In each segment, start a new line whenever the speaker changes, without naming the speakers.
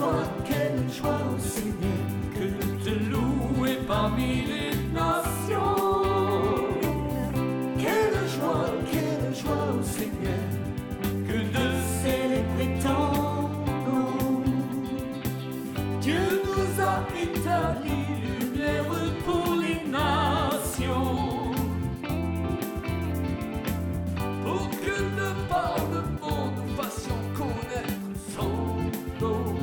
quelle joie, ô Seigneur, que de te louer parmi les nations. Quelle joie, ô Seigneur, que de célébrer ton nom. Dieu nous a établi lumière pour les nations, pour que de par le monde nous fassions connaître son nom.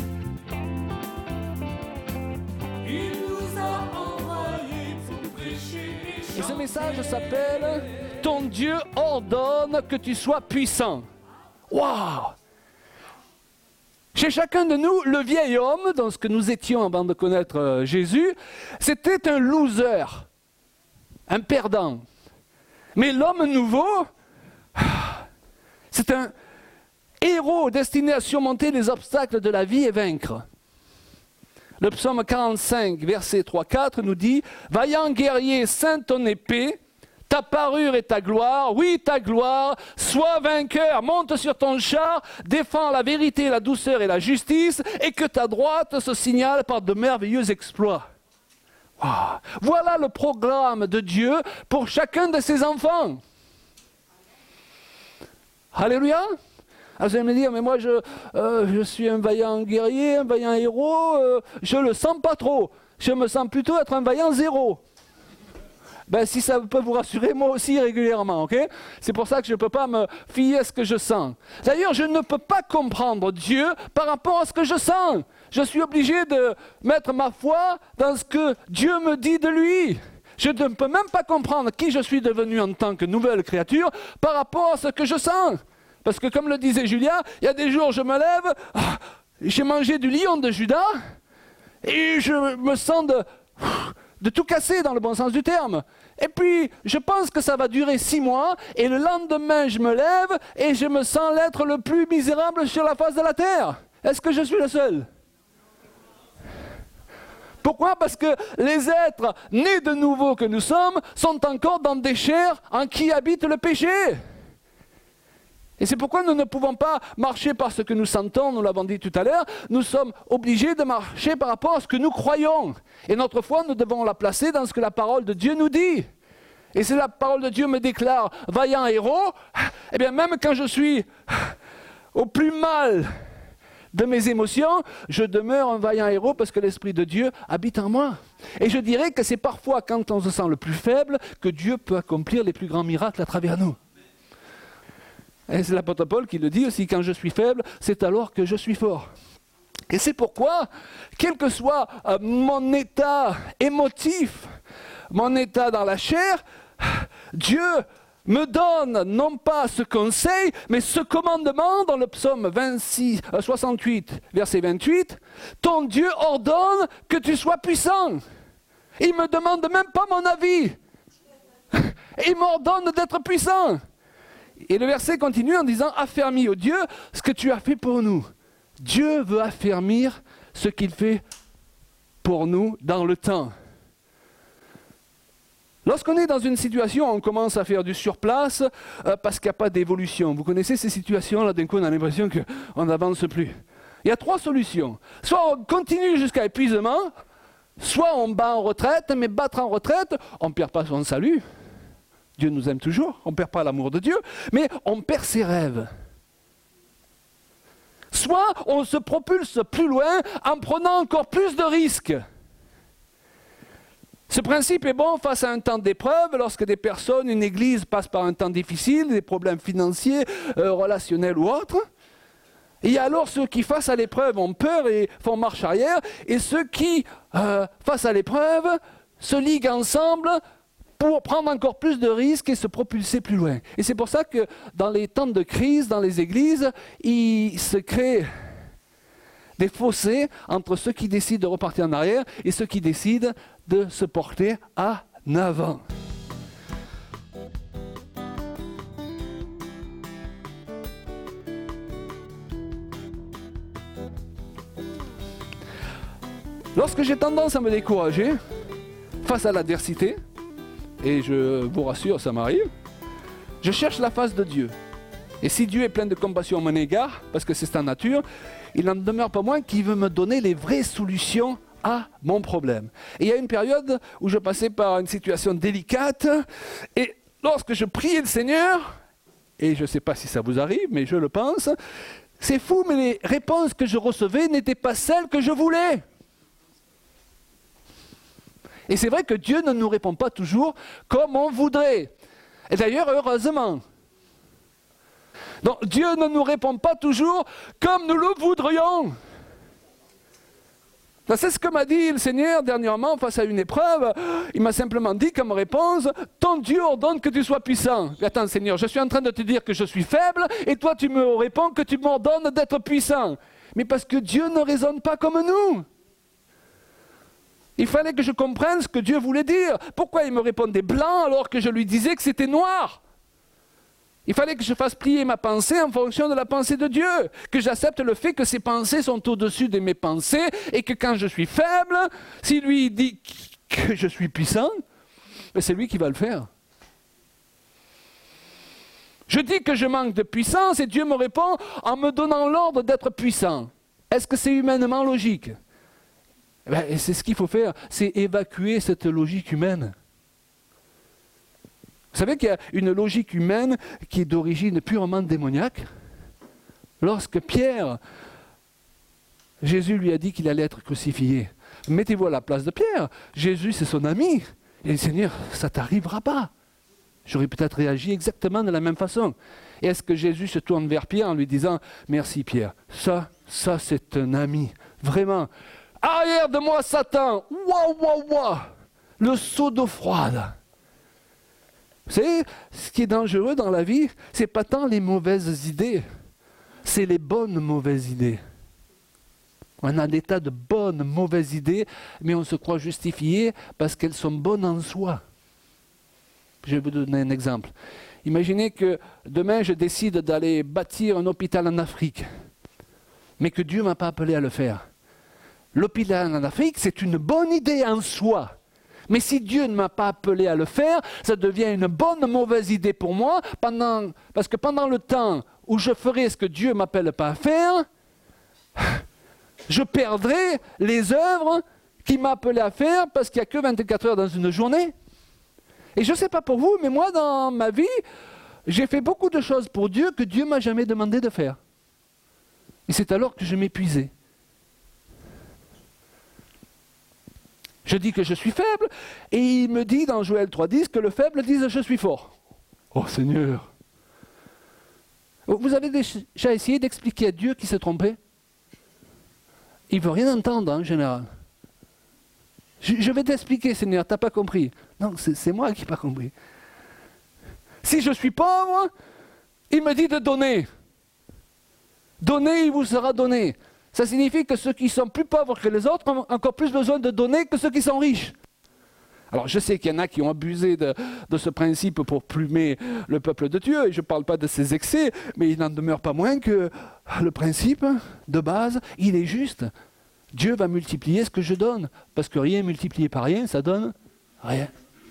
Il nous a envoyés pour prêcher et
Et ce message s'appelle « Ton Dieu ordonne que tu sois puissant ». Waouh! Chez chacun de nous, le vieil homme, dans ce que nous étions avant de connaître Jésus, c'était un loser, un perdant. Mais l'homme nouveau, c'est un héros destiné à surmonter les obstacles de la vie et vaincre. Le psaume 45, verset 3-4 nous dit « Vaillant guerrier, ceins ton épée, ta parure et ta gloire, oui ta gloire, sois vainqueur, monte sur ton char, défends la vérité, la douceur et la justice, et que ta droite se signale par de merveilleux exploits. » Wow. Voilà le programme de Dieu pour chacun de ses enfants. Alléluia. Alors vous allez me dire, mais moi je suis un vaillant guerrier, un vaillant héros, je ne le sens pas trop. Je me sens plutôt être un vaillant zéro. Ben, si ça peut vous rassurer, moi aussi régulièrement, ok? C'est pour ça que je ne peux pas me fier à ce que je sens. D'ailleurs, je ne peux pas comprendre Dieu par rapport à ce que je sens. Je suis obligé de mettre ma foi dans ce que Dieu me dit de lui. Je ne peux même pas comprendre qui je suis devenu en tant que nouvelle créature par rapport à ce que je sens. Parce que comme le disait Julia, il y a des jours je me lève, j'ai mangé du lion de Judas et je me sens de tout casser dans le bon sens du terme. Et puis, je pense que ça va durer 6 mois, et le lendemain, je me lève, et je me sens l'être le plus misérable sur la face de la terre. Est-ce que je suis le seul? Pourquoi? Parce que les êtres nés de nouveau que nous sommes sont encore dans des chairs en qui habite le péché. Et c'est pourquoi nous ne pouvons pas marcher par ce que nous sentons, nous l'avons dit tout à l'heure, nous sommes obligés de marcher par rapport à ce que nous croyons. Et notre foi, nous devons la placer dans ce que la parole de Dieu nous dit. Et si la parole de Dieu me déclare vaillant héros, eh bien même quand je suis au plus mal de mes émotions, je demeure un vaillant héros parce que l'Esprit de Dieu habite en moi. Et je dirais que c'est parfois quand on se sent le plus faible que Dieu peut accomplir les plus grands miracles à travers nous. Et c'est l'apôtre Paul qui le dit aussi, quand je suis faible, c'est alors que je suis fort. Et c'est pourquoi, quel que soit mon état émotif, mon état dans la chair, Dieu me donne non pas ce conseil, mais ce commandement dans le psaume 68, verset 28, « Ton Dieu ordonne que tu sois puissant. » Il ne me demande même pas mon avis. Il m'ordonne d'être puissant. Et le verset continue en disant « Affermis, ô Dieu, ce que tu as fait pour nous. » Dieu veut affermir ce qu'il fait pour nous dans le temps. Lorsqu'on est dans une situation où on commence à faire du surplace parce qu'il n'y a pas d'évolution, vous connaissez ces situations-là, d'un coup on a l'impression qu'on n'avance plus. Il y a 3 solutions. Soit on continue jusqu'à épuisement, soit on bat en retraite, mais battre en retraite, on ne perd pas son salut. Dieu nous aime toujours, on ne perd pas l'amour de Dieu, mais on perd ses rêves. Soit on se propulse plus loin en prenant encore plus de risques. Ce principe est bon face à un temps d'épreuve, lorsque des personnes, une église passe par un temps difficile, des problèmes financiers, relationnels ou autres. Et il y a alors ceux qui, face à l'épreuve, ont peur et font marche arrière, et ceux qui, face à l'épreuve, se liguent ensemble pour prendre encore plus de risques et se propulser plus loin. Et c'est pour ça que dans les temps de crise, dans les églises, il se crée des fossés entre ceux qui décident de repartir en arrière et ceux qui décident de se porter en avant. Lorsque j'ai tendance à me décourager face à l'adversité, et je vous rassure, ça m'arrive, je cherche la face de Dieu. Et si Dieu est plein de compassion à mon égard, parce que c'est sa nature, il n'en demeure pas moins qu'il veut me donner les vraies solutions à mon problème. Et il y a une période où je passais par une situation délicate, et lorsque je priais le Seigneur, et je ne sais pas si ça vous arrive, mais je le pense, c'est fou, mais les réponses que je recevais n'étaient pas celles que je voulais. Et c'est vrai que Dieu ne nous répond pas toujours comme on voudrait. Et d'ailleurs, heureusement. Donc Dieu ne nous répond pas toujours comme nous le voudrions. C'est ce que m'a dit le Seigneur dernièrement face à une épreuve. Il m'a simplement dit comme réponse, ton Dieu ordonne que tu sois puissant. Attends Seigneur, je suis en train de te dire que je suis faible et toi tu me réponds que tu m'ordonnes d'être puissant. Mais parce que Dieu ne raisonne pas comme nous. Il fallait que je comprenne ce que Dieu voulait dire. Pourquoi il me répondait blanc alors que je lui disais que c'était noir? Il fallait que je fasse plier ma pensée en fonction de la pensée de Dieu, que j'accepte le fait que ses pensées sont au-dessus de mes pensées et que quand je suis faible, si lui dit que je suis puissant, c'est lui qui va le faire. Je dis que je manque de puissance et Dieu me répond en me donnant l'ordre d'être puissant. Est-ce que c'est humainement logique? C'est ce qu'il faut faire, c'est évacuer cette logique humaine. Vous savez qu'il y a une logique humaine qui est d'origine purement démoniaque. Lorsque Pierre, Jésus lui a dit qu'il allait être crucifié. Mettez-vous à la place de Pierre. Jésus, c'est son ami. Et le Seigneur, ça ne t'arrivera pas. J'aurais peut-être réagi exactement de la même façon. Et est-ce que Jésus se tourne vers Pierre en lui disant « Merci Pierre, ça c'est un ami. Vraiment. Arrière de moi Satan. Waouh, waouh, waouh. Le seau d'eau froide. » Vous savez, ce qui est dangereux dans la vie, ce n'est pas tant les mauvaises idées, c'est les bonnes mauvaises idées. On a des tas de bonnes mauvaises idées, mais on se croit justifié parce qu'elles sont bonnes en soi. Je vais vous donner un exemple. Imaginez que demain, je décide d'aller bâtir un hôpital en Afrique, mais que Dieu ne m'a pas appelé à le faire. L'hôpital en Afrique, c'est une bonne idée en soi. Mais si Dieu ne m'a pas appelé à le faire, ça devient une bonne mauvaise idée pour moi, parce que pendant le temps où je ferai ce que Dieu ne m'appelle pas à faire, je perdrai les œuvres qu'il m'a appelé à faire, parce qu'il n'y a que 24 heures dans une journée. Et je ne sais pas pour vous, mais moi dans ma vie, j'ai fait beaucoup de choses pour Dieu que Dieu ne m'a jamais demandé de faire. Et c'est alors que je m'épuisais. Je dis que je suis faible, et il me dit dans Joël 3,10 que le faible dise « je suis fort ». Oh Seigneur! Vous avez déjà essayé d'expliquer à Dieu qu'il s'est trompé? Il ne veut rien entendre en général. Je vais t'expliquer Seigneur, tu n'as pas compris. Non, c'est moi qui n'ai pas compris. Si je suis pauvre, il me dit de donner. Donnez, il vous sera donné. Ça signifie que ceux qui sont plus pauvres que les autres ont encore plus besoin de donner que ceux qui sont riches. Alors je sais qu'il y en a qui ont abusé de ce principe pour plumer le peuple de Dieu, et je ne parle pas de ses excès, mais il n'en demeure pas moins que le principe de base, il est juste. Dieu va multiplier ce que je donne, parce que rien multiplié par rien, ça donne rien.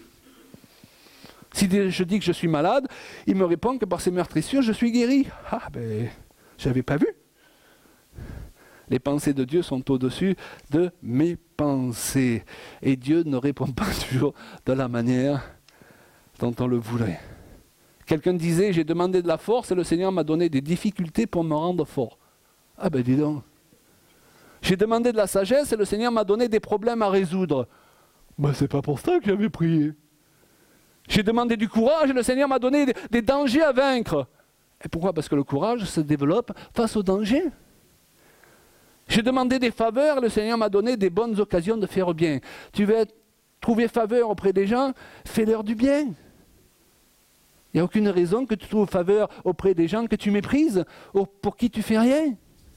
Si je dis que je suis malade, il me répond que par ses meurtrissures, je suis guéri. Ah ben, je n'avais pas vu. Les pensées de Dieu sont au-dessus de mes pensées. Et Dieu ne répond pas toujours de la manière dont on le voudrait. Quelqu'un disait, j'ai demandé de la force et le Seigneur m'a donné des difficultés pour me rendre fort. Ah ben dis donc. J'ai demandé de la sagesse et le Seigneur m'a donné des problèmes à résoudre. Ben c'est pas pour ça que j'avais prié. J'ai demandé du courage et le Seigneur m'a donné des dangers à vaincre. Et pourquoi? Parce que le courage se développe face aux dangers. J'ai demandé des faveurs et le Seigneur m'a donné des bonnes occasions de faire bien. Tu veux trouver faveur auprès des gens, fais-leur du bien. Il n'y a aucune raison que tu trouves faveur auprès des gens que tu méprises, ou pour qui tu fais rien.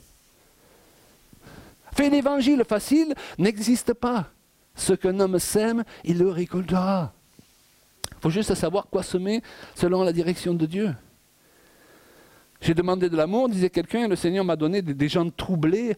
Faire l'évangile facile n'existe pas. Ce qu'un homme sème, il le récoltera. Il faut juste savoir quoi semer selon la direction de Dieu. J'ai demandé de l'amour, disait quelqu'un, et le Seigneur m'a donné des gens troublés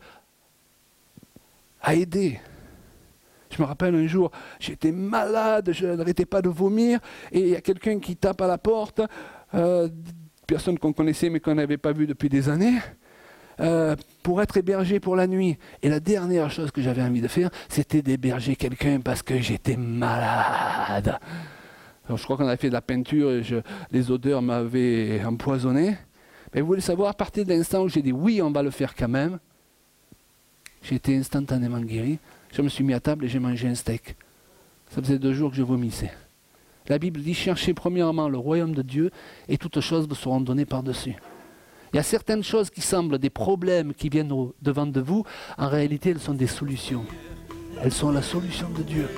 à aider. Je me rappelle un jour, j'étais malade, je n'arrêtais pas de vomir, et il y a quelqu'un qui tape à la porte, personnes qu'on connaissait mais qu'on n'avait pas vues depuis des années, pour être hébergé pour la nuit. Et la dernière chose que j'avais envie de faire, c'était d'héberger quelqu'un parce que j'étais malade. Alors, je crois qu'on avait fait de la peinture et les odeurs m'avaient empoisonné. Mais vous voulez savoir, à partir de l'instant où j'ai dit oui, on va le faire quand même, j'ai été instantanément guéri. Je me suis mis à table et j'ai mangé un steak. Ça faisait 2 jours que je vomissais. La Bible dit, cherchez premièrement le royaume de Dieu et toutes choses vous seront données par-dessus. Il y a certaines choses qui semblent des problèmes qui viennent devant de vous. En réalité, elles sont des solutions. Elles sont la solution de Dieu.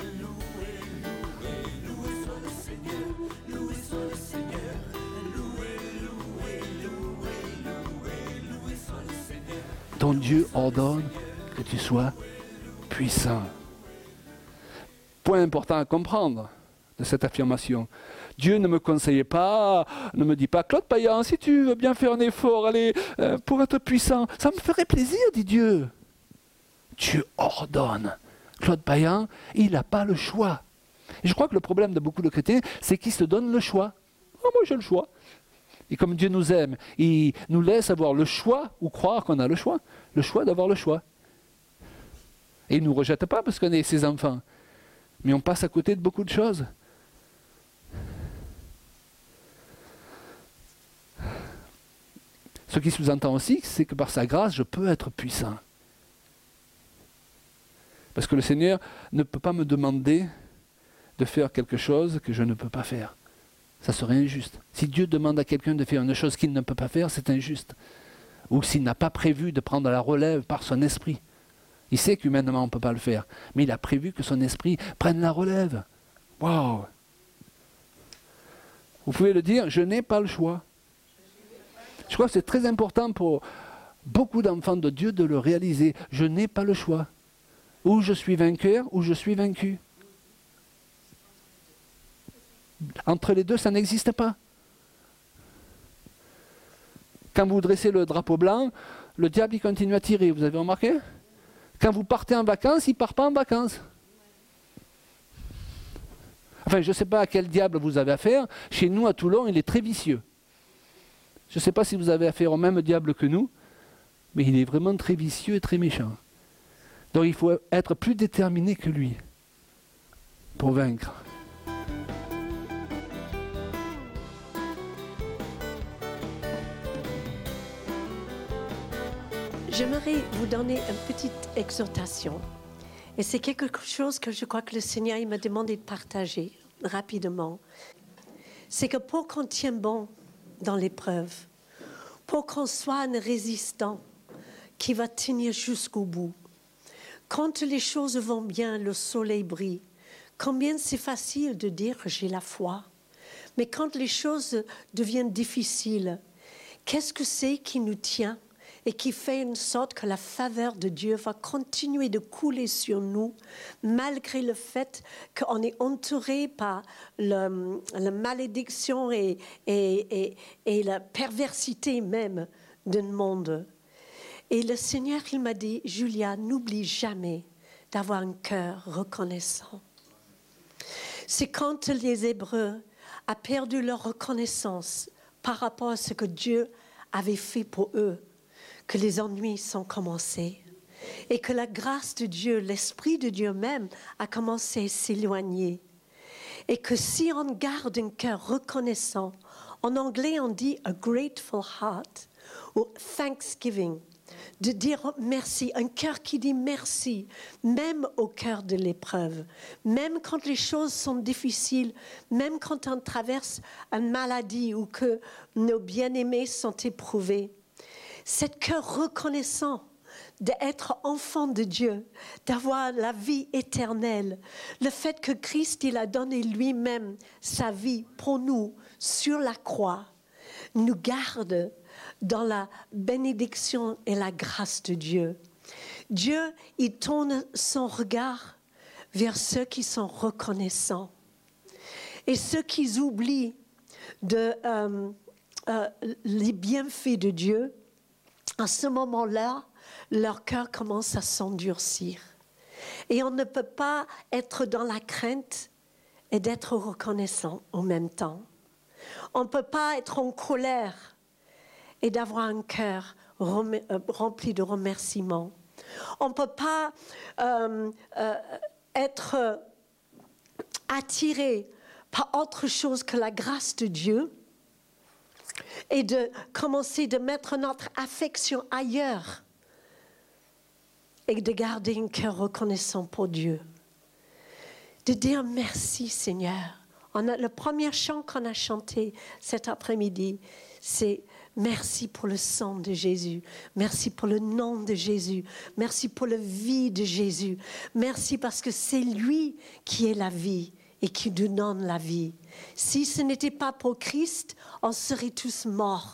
Ton Dieu ordonne que tu sois puissant. Point important à comprendre de cette affirmation. Dieu ne me conseillait pas, ne me dit pas, Claude Payan, si tu veux bien faire un effort, allez, pour être puissant, ça me ferait plaisir, dit Dieu. Dieu ordonne. Claude Payan, il n'a pas le choix. Et je crois que le problème de beaucoup de chrétiens, c'est qu'ils se donnent le choix. Oh, moi j'ai le choix. Et comme Dieu nous aime, il nous laisse avoir le choix, ou croire qu'on a le choix d'avoir le choix. Et il ne nous rejette pas parce qu'on est ses enfants. Mais on passe à côté de beaucoup de choses. Ce qui sous-entend aussi, c'est que par sa grâce, je peux être puissant. Parce que le Seigneur ne peut pas me demander de faire quelque chose que je ne peux pas faire. Ça serait injuste. Si Dieu demande à quelqu'un de faire une chose qu'il ne peut pas faire, c'est injuste. Ou s'il n'a pas prévu de prendre la relève par son esprit. Il sait qu'humainement on ne peut pas le faire, mais il a prévu que son esprit prenne la relève. Waouh! Vous pouvez le dire, je n'ai pas le choix. Je crois que c'est très important pour beaucoup d'enfants de Dieu de le réaliser. Je n'ai pas le choix. Ou je suis vainqueur, ou je suis vaincu. Entre les deux, ça n'existe pas. Quand vous dressez le drapeau blanc, le diable il continue à tirer, vous avez remarqué? Quand vous partez en vacances, il ne part pas en vacances. Enfin, je ne sais pas à quel diable vous avez affaire. Chez nous, à Toulon, il est très vicieux. Je ne sais pas si vous avez affaire au même diable que nous, mais il est vraiment très vicieux et très méchant. Donc il faut être plus déterminé que lui pour vaincre.
J'aimerais vous donner une petite exhortation. Et c'est quelque chose que je crois que le Seigneur il m'a demandé de partager rapidement. C'est que pour qu'on tienne bon dans l'épreuve, pour qu'on soit un résistant qui va tenir jusqu'au bout, quand les choses vont bien, le soleil brille, combien c'est facile de dire que j'ai la foi. Mais quand les choses deviennent difficiles, qu'est-ce que c'est qui nous tient et qui fait une sorte que la faveur de Dieu va continuer de couler sur nous, malgré le fait qu'on est entouré par la malédiction et la perversité même d'un monde. Et le Seigneur, il m'a dit, Julia, n'oublie jamais d'avoir un cœur reconnaissant. C'est quand les Hébreux ont perdu leur reconnaissance par rapport à ce que Dieu avait fait pour eux, que les ennuis sont commencés et que la grâce de Dieu, l'Esprit de Dieu même, a commencé à s'éloigner. Et que si on garde un cœur reconnaissant, en anglais on dit « a grateful heart » ou « thanksgiving », de dire merci, un cœur qui dit merci, même au cœur de l'épreuve, même quand les choses sont difficiles, même quand on traverse une maladie ou que nos bien-aimés sont éprouvés. Cet cœur reconnaissant d'être enfant de Dieu, d'avoir la vie éternelle, le fait que Christ il a donné lui-même sa vie pour nous sur la croix, nous garde dans la bénédiction et la grâce de Dieu. Dieu, il tourne son regard vers ceux qui sont reconnaissants. Et ceux qui oublient les bienfaits de Dieu, à ce moment-là, leur cœur commence à s'endurcir. Et on ne peut pas être dans la crainte et d'être reconnaissant en même temps. On ne peut pas être en colère et d'avoir un cœur rempli de remerciements. On ne peut pas être attiré par autre chose que la grâce de Dieu et de commencer de mettre notre affection ailleurs et de garder un cœur reconnaissant pour Dieu. De dire merci Seigneur. Le premier chant qu'on a chanté cet après-midi, c'est merci pour le sang de Jésus, merci pour le nom de Jésus, merci pour la vie de Jésus, merci parce que c'est lui qui est la vie et qui nous donne la vie. Si ce n'était pas pour Christ, on serait tous morts.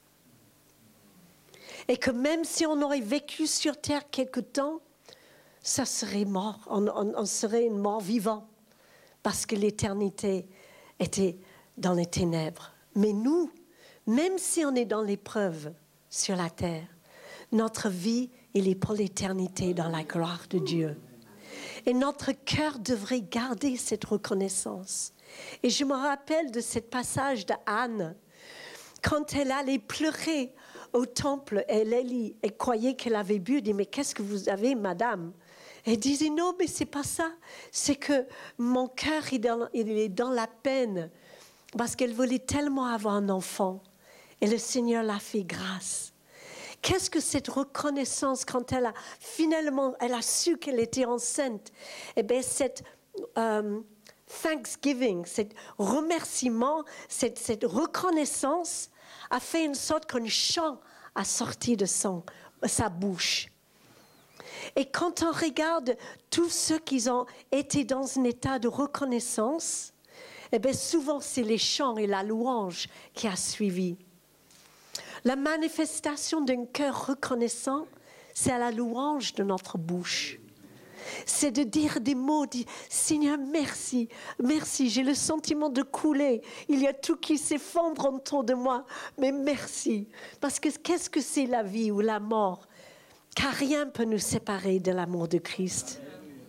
Et que même si on aurait vécu sur terre quelque temps, ça serait mort, on serait une mort vivant, parce que l'éternité était dans les ténèbres. Mais nous, même si on est dans l'épreuve sur la terre, notre vie, elle est pour l'éternité dans la gloire de Dieu. Et notre cœur devrait garder cette reconnaissance. Et je me rappelle de ce passage d'Anne, quand elle allait pleurer au temple, elle croyait qu'elle avait bu, elle dit, mais qu'est-ce que vous avez, madame? Elle disait, non, mais c'est pas ça. C'est que mon cœur, il est dans la peine. Parce qu'elle voulait tellement avoir un enfant. Et le Seigneur l'a fait grâce. Qu'est-ce que cette reconnaissance, quand elle a su qu'elle était enceinte? Eh bien, cette thanksgiving, cet remerciement, cette reconnaissance a fait une sorte qu'un chant a sorti de sa bouche. Et quand on regarde tous ceux qui ont été dans un état de reconnaissance, eh bien souvent c'est les chants et la louange qui a suivi. La manifestation d'un cœur reconnaissant, c'est à la louange de notre bouche. C'est de dire des mots, dire Seigneur, merci, merci, j'ai le sentiment de couler. Il y a tout qui s'effondre autour de moi, mais merci. Parce que qu'est-ce que c'est la vie ou la mort? Car rien ne peut nous séparer de l'amour de Christ.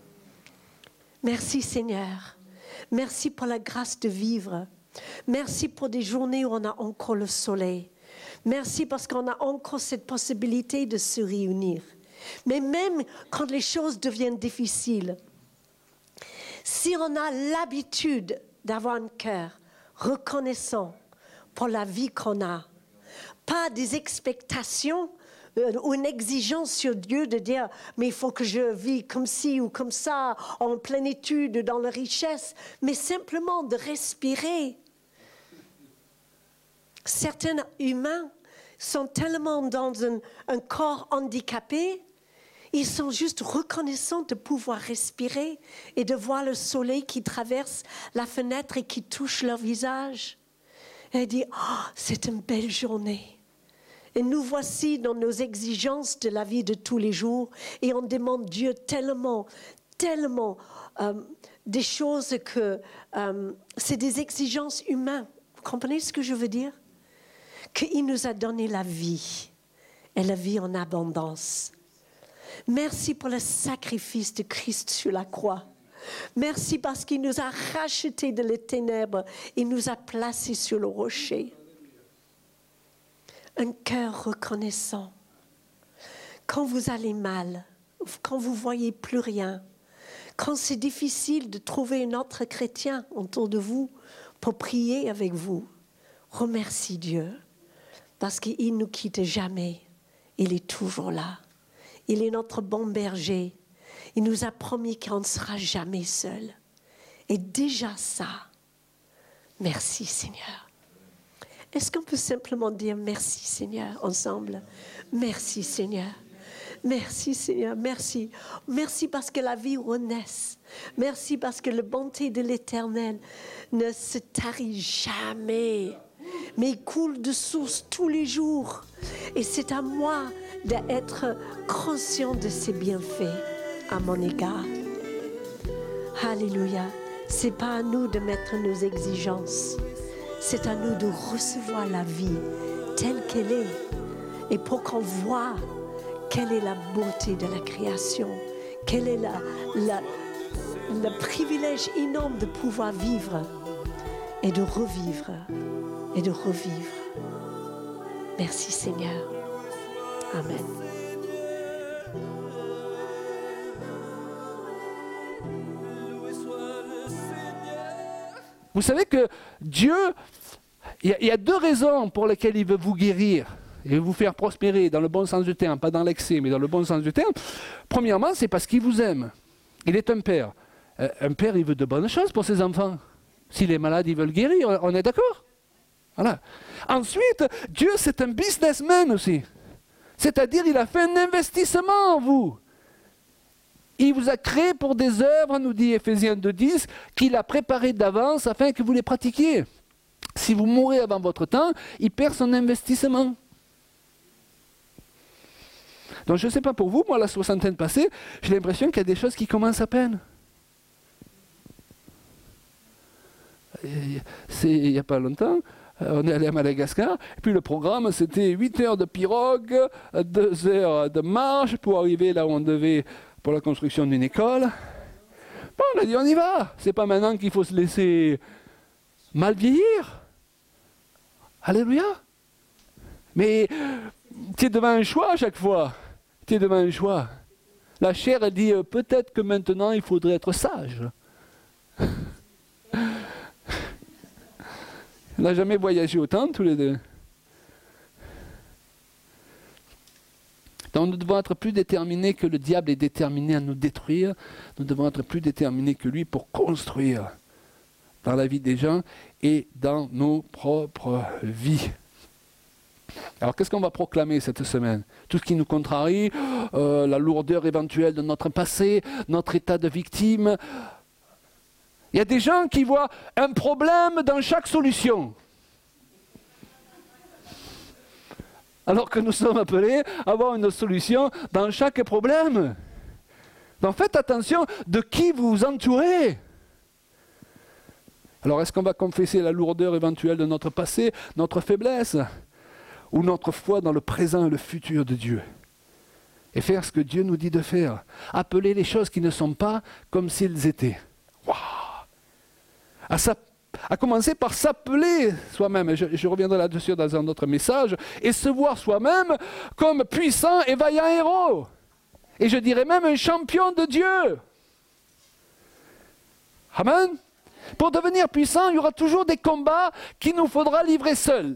Merci Seigneur. Merci pour la grâce de vivre. Merci pour des journées où on a encore le soleil. Merci parce qu'on a encore cette possibilité de se réunir. Mais même quand les choses deviennent difficiles, si on a l'habitude d'avoir un cœur reconnaissant pour la vie qu'on a, pas des expectations ou une exigence sur Dieu de dire mais il faut que je vis comme ci ou comme ça, en plénitude, dans la richesse, mais simplement de respirer. Certains humains sont tellement dans un corps handicapé, ils sont juste reconnaissants de pouvoir respirer et de voir le soleil qui traverse la fenêtre et qui touche leur visage. Et ils disent oh, c'est une belle journée. Et nous voici dans nos exigences de la vie de tous les jours et on demande Dieu tellement des choses que c'est des exigences humaines. Vous comprenez ce que je veux dire? Qu'il nous a donné la vie et la vie en abondance. Merci pour le sacrifice de Christ sur la croix. Merci parce qu'il nous a rachetés de les ténèbres et nous a placés sur le rocher. Un cœur reconnaissant. Quand vous allez mal, quand vous ne voyez plus rien, quand c'est difficile de trouver un autre chrétien autour de vous pour prier avec vous, remercie Dieu parce qu'il ne nous quitte jamais. Il est toujours là. Il est notre bon berger. Il nous a promis qu'on ne sera jamais seul. Et déjà ça, merci Seigneur. Est-ce qu'on peut simplement dire merci Seigneur ensemble? Merci Seigneur. Merci Seigneur, merci. Merci parce que la vie renaisse. Merci parce que la bonté de l'Éternel ne se tarit jamais, mais il coule de source tous les jours. Et c'est à moi d'être conscient de ses bienfaits à mon égard. Alléluia. C'est pas à nous de mettre nos exigences. C'est à nous de recevoir la vie telle qu'elle est. Et pour qu'on voit quelle est la beauté de la création, quel est le privilège énorme de pouvoir vivre et de revivre et de revivre. Merci Seigneur. Amen.
Vous savez que Dieu, il y a deux raisons pour lesquelles il veut vous guérir et vous faire prospérer dans le bon sens du terme, pas dans l'excès, mais dans le bon sens du terme. Premièrement, c'est parce qu'il vous aime. Il est un père. Un père, il veut de bonnes choses pour ses enfants. S'il est malade, il veut le guérir, on est d'accord? Voilà. Ensuite, Dieu, c'est un businessman aussi. C'est-à-dire, il a fait un investissement en vous. Il vous a créé pour des œuvres, nous dit Éphésiens 2:10, qu'il a préparées d'avance afin que vous les pratiquiez. Si vous mourrez avant votre temps, il perd son investissement. Donc je ne sais pas pour vous, moi la soixantaine passée, j'ai l'impression qu'il y a des choses qui commencent à peine. Il n'y a pas longtemps, on est allé à Madagascar, et puis le programme c'était 8 heures de pirogue, 2 heures de marche pour arriver là où on devait pour la construction d'une école. Bon, on a dit on y va, c'est pas maintenant qu'il faut se laisser mal vieillir. Alléluia. Mais tu es devant un choix à chaque fois. Tu es devant un choix. La chair, elle dit peut-être que maintenant il faudrait être sage. On n'a jamais voyagé autant tous les deux. Donc nous devons être plus déterminés que le diable est déterminé à nous détruire. Nous devons être plus déterminés que lui pour construire dans la vie des gens et dans nos propres vies. Alors qu'est-ce qu'on va proclamer cette semaine? Tout ce qui nous contrarie, la lourdeur éventuelle de notre passé, notre état de victime. Il y a des gens qui voient un problème dans chaque solution. Alors que nous sommes appelés à avoir une solution dans chaque problème. Donc faites attention de qui vous vous entourez. Alors est-ce qu'on va confesser la lourdeur éventuelle de notre passé, notre faiblesse, ou notre foi dans le présent et le futur de Dieu? Et faire ce que Dieu nous dit de faire. Appeler les choses qui ne sont pas comme s'ils étaient. Waouh! À commencer par s'appeler soi-même, je reviendrai là-dessus dans un autre message, et se voir soi-même comme puissant et vaillant héros. Et je dirais même un champion de Dieu. Amen. Pour devenir puissant, il y aura toujours des combats qu'il nous faudra livrer seuls.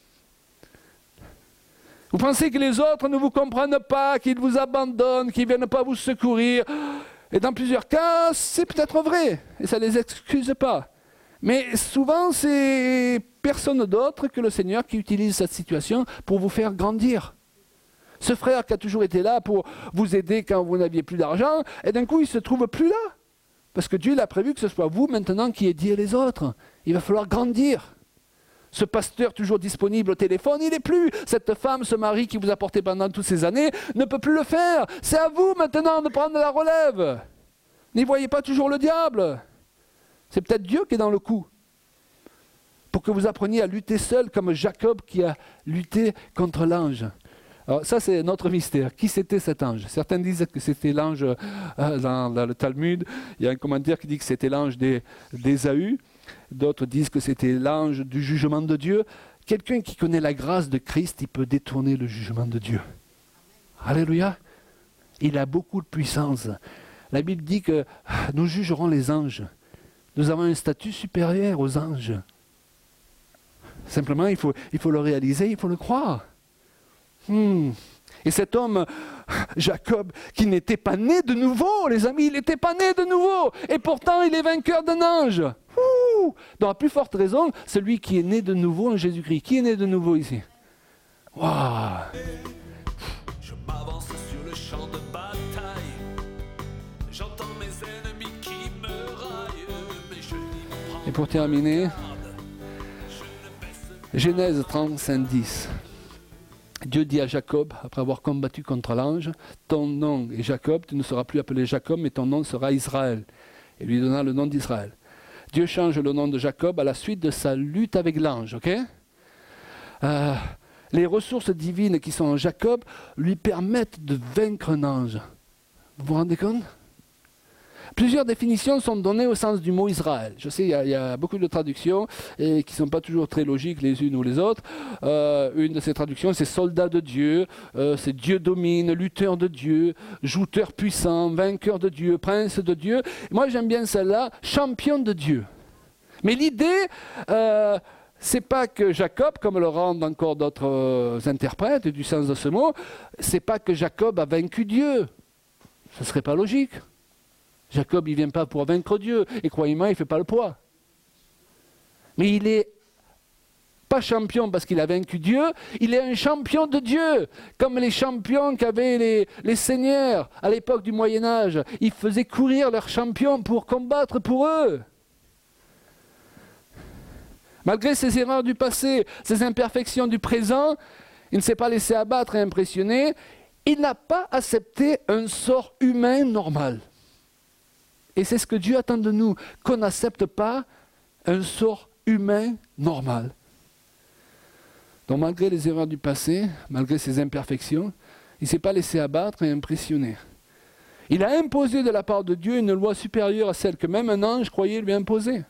Vous pensez que les autres ne vous comprennent pas, qu'ils vous abandonnent, qu'ils ne viennent pas vous secourir. Et dans plusieurs cas, c'est peut-être vrai, et ça ne les excuse pas. Mais souvent, c'est personne d'autre que le Seigneur qui utilise cette situation pour vous faire grandir. Ce frère qui a toujours été là pour vous aider quand vous n'aviez plus d'argent, et d'un coup, il ne se trouve plus là. Parce que Dieu il a prévu que ce soit vous maintenant qui aidiez les autres. Il va falloir grandir. Ce pasteur toujours disponible au téléphone, il n'est plus. Cette femme, ce mari qui vous a porté pendant toutes ces années, ne peut plus le faire. C'est à vous maintenant de prendre la relève. N'y voyez pas toujours le diable. C'est peut-être Dieu qui est dans le coup. Pour que vous appreniez à lutter seul comme Jacob qui a lutté contre l'ange. Alors ça c'est notre mystère. Qui c'était cet ange? Certains disent que c'était l'ange dans le Talmud. Il y a un commentaire qui dit que c'était l'ange d'Ésaü. D'autres disent que c'était l'ange du jugement de Dieu. Quelqu'un qui connaît la grâce de Christ, il peut détourner le jugement de Dieu. Alléluia. Il a beaucoup de puissance. La Bible dit que nous jugerons les anges. Nous avons un statut supérieur aux anges. Simplement, il faut le réaliser, il faut le croire. Et cet homme, Jacob, qui n'était pas né de nouveau, les amis, il n'était pas né de nouveau. Et pourtant, il est vainqueur d'un ange. Donc, à plus forte raison, celui qui est né de nouveau en Jésus-Christ. Qui est né de nouveau ici? Waouh!
Je m'avance sur le champ de bataille. J'entends mes ennemis qui me raillent, mais je n'y prends
Et pour terminer,
garde.
Genèse 35:10. Dieu dit à Jacob, après avoir combattu contre l'ange, ton nom est Jacob, tu ne seras plus appelé Jacob, mais ton nom sera Israël. Et lui donna le nom d'Israël. Dieu change le nom de Jacob à la suite de sa lutte avec l'ange, ok? Les ressources divines qui sont en Jacob lui permettent de vaincre un ange. Vous vous rendez compte? Plusieurs définitions sont données au sens du mot Israël. Je sais, il y a beaucoup de traductions et qui ne sont pas toujours très logiques les unes ou les autres. Une de ces traductions, c'est soldat de Dieu, c'est Dieu domine, lutteur de Dieu, jouteur puissant, vainqueur de Dieu, prince de Dieu. Moi, j'aime bien celle-là, champion de Dieu. Mais l'idée, c'est pas que Jacob, comme le rendent encore d'autres interprètes du sens de ce mot, c'est pas que Jacob a vaincu Dieu. Ce serait pas logique. Jacob, il ne vient pas pour vaincre Dieu, et croyez-moi, il ne fait pas le poids. Mais il n'est pas champion parce qu'il a vaincu Dieu, il est un champion de Dieu, comme les champions qu'avaient les seigneurs à l'époque du Moyen-Âge. Ils faisaient courir leurs champions pour combattre pour eux. Malgré ses erreurs du passé, ses imperfections du présent, il ne s'est pas laissé abattre et impressionner. Il n'a pas accepté un sort humain normal. Et c'est ce que Dieu attend de nous, qu'on n'accepte pas un sort humain normal. Donc malgré les erreurs du passé, malgré ses imperfections, il ne s'est pas laissé abattre et impressionner. Il a imposé de la part de Dieu une loi supérieure à celle que même un ange croyait lui imposer.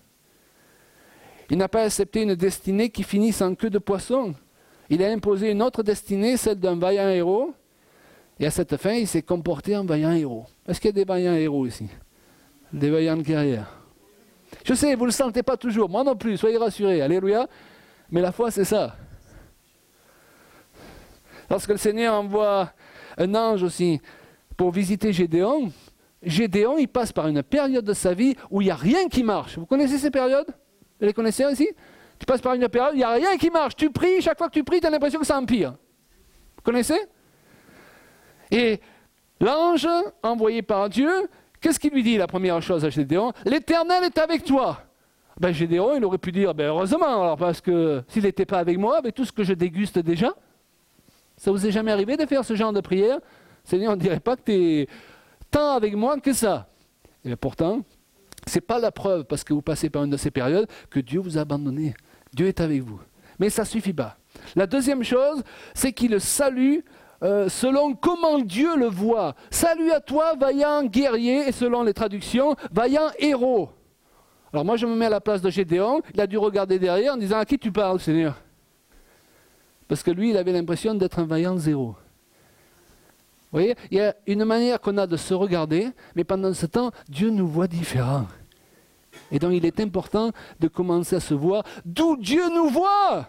Il n'a pas accepté une destinée qui finisse en queue de poisson. Il a imposé une autre destinée, celle d'un vaillant héros. Et à cette fin, il s'est comporté en vaillant héros. Est-ce qu'il y a des vaillants héros ici? Des vaillantes guerrières? Je sais, vous ne le sentez pas toujours, moi non plus, soyez rassurés, alléluia. Mais la foi, c'est ça. Lorsque le Seigneur envoie un ange aussi pour visiter Gédéon, Gédéon, il passe par une période de sa vie où il n'y a rien qui marche. Vous connaissez ces périodes? Vous les connaissez ici? Tu passes par une période où il n'y a rien qui marche. Tu pries, chaque fois que tu pries, tu as l'impression que ça empire. Vous connaissez? Et l'ange envoyé par Dieu, qu'est-ce qu'il lui dit la première chose à Gédéon? L'Éternel est avec toi. Ben, Gédéon, il aurait pu dire, heureusement, alors, parce que s'il n'était pas avec moi, avec tout ce que je déguste déjà, ça vous est jamais arrivé de faire ce genre de prière? Seigneur, on ne dirait pas que tu es tant avec moi que ça. Et pourtant, ce n'est pas la preuve, parce que vous passez par une de ces périodes, que Dieu vous a abandonné. Dieu est avec vous. Mais ça ne suffit pas. La deuxième chose, c'est qu'il le salue selon comment Dieu le voit. Salut à toi, vaillant guerrier, et selon les traductions, vaillant héros. Alors moi, je me mets à la place de Gédéon. Il a dû regarder derrière en disant, à qui tu parles, Seigneur? Parce que lui, il avait l'impression d'être un vaillant zéro. Vous voyez, il y a une manière qu'on a de se regarder, mais pendant ce temps, Dieu nous voit différents. Et donc, il est important de commencer à se voir d'où Dieu nous voit.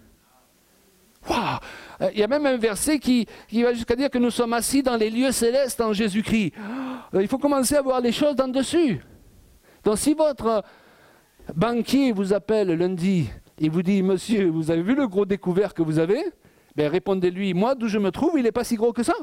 Wow. Il y a même un verset qui va jusqu'à dire que nous sommes assis dans les lieux célestes en Jésus-Christ. Il faut commencer à voir les choses d'en dessus. Donc, si votre banquier vous appelle lundi et vous dit, monsieur, vous avez vu le gros découvert que vous avez? Ben, répondez-lui, moi, d'où je me trouve, il n'est pas si gros que ça.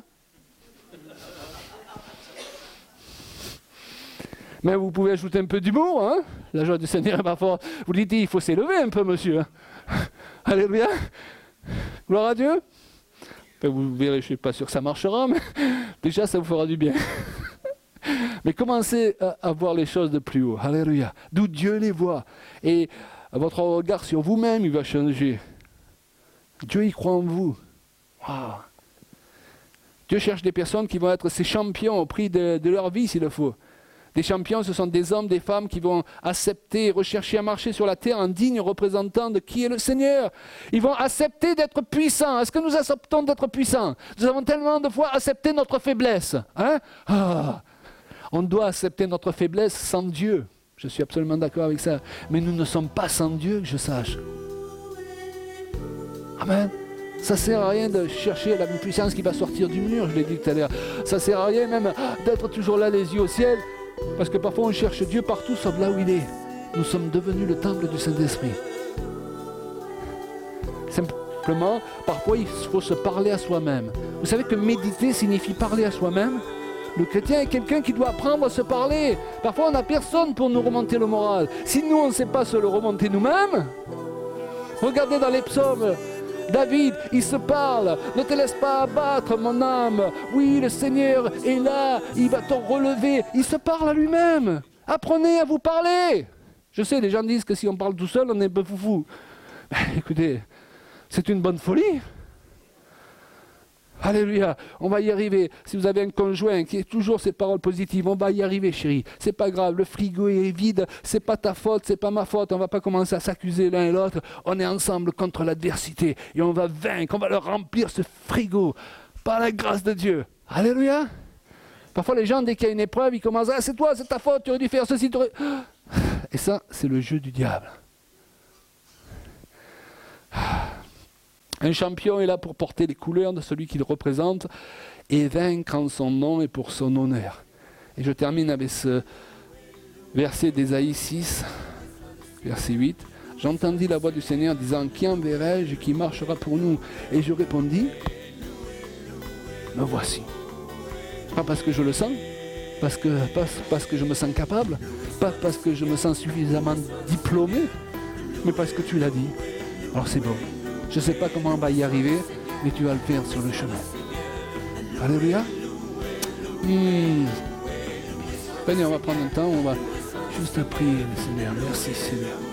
Mais vous pouvez ajouter un peu d'humour, hein? La joie du Seigneur est parfois. Vous lui dites, il faut s'élever un peu, monsieur. Alléluia. Gloire à Dieu. Vous verrez, je ne suis pas sûr que ça marchera, mais déjà, ça vous fera du bien. Mais commencez à voir les choses de plus haut. Alléluia. D'où Dieu les voit. Et votre regard sur vous-même, il va changer. Dieu y croit en vous. Wow. Dieu cherche des personnes qui vont être ses champions au prix de leur vie, s'il le faut. Des champions, ce sont des hommes, des femmes qui vont accepter, rechercher à marcher sur la terre en digne représentant de qui est le Seigneur. Ils vont accepter d'être puissants. Est-ce que nous acceptons d'être puissants? Nous avons tellement de fois accepté notre faiblesse. Hein? On doit accepter notre faiblesse sans Dieu. Je suis absolument d'accord avec ça. Mais nous ne sommes pas sans Dieu, que je sache. Amen. Ça ne sert à rien de chercher la puissance qui va sortir du mur, je l'ai dit tout à l'heure. Ça ne sert à rien même d'être toujours là les yeux au ciel. Parce que parfois on cherche Dieu partout sauf là où il est. Nous sommes devenus le temple du Saint-Esprit. Simplement, parfois il faut se parler à soi-même. Vous savez que méditer signifie parler à soi-même? Le chrétien est quelqu'un qui doit apprendre à se parler. Parfois on n'a personne pour nous remonter le moral. Si nous on ne sait pas se le remonter nous-mêmes, regardez dans les psaumes, David, il se parle. Ne te laisse pas abattre, mon âme. Oui, le Seigneur est là. Il va te relever. Il se parle à lui-même. Apprenez à vous parler. Je sais, les gens disent que si on parle tout seul, on est un peu foufou. Écoutez, c'est une bonne folie. Alléluia, on va y arriver. Si vous avez un conjoint qui a toujours ces paroles positives, on va y arriver, chérie. C'est pas grave, le frigo est vide, c'est pas ta faute, c'est pas ma faute. On va pas commencer à s'accuser l'un et l'autre. On est ensemble contre l'adversité et on va vaincre, on va leur remplir ce frigo par la grâce de Dieu. Alléluia. Parfois les gens, dès qu'il y a une épreuve, ils commencent « Ah, c'est toi, c'est ta faute, tu aurais dû faire ceci, tu aurais... » Et ça, c'est le jeu du diable. Un champion est là pour porter les couleurs de celui qu'il représente et vaincre en son nom et pour son honneur. Et je termine avec ce verset d'Ésaïe 6, verset 8. « J'entendis la voix du Seigneur disant, qui enverrai-je, qui marchera pour nous ? Et je répondis, me voici. » Pas parce que je le sens, pas parce que je me sens capable, pas parce que je me sens suffisamment diplômé, mais parce que tu l'as dit. Alors c'est bon. Je ne sais pas comment on va y arriver, mais tu vas le faire sur le chemin. Alléluia. Venez, on va prendre un temps, on va juste prier le Seigneur. Merci Seigneur.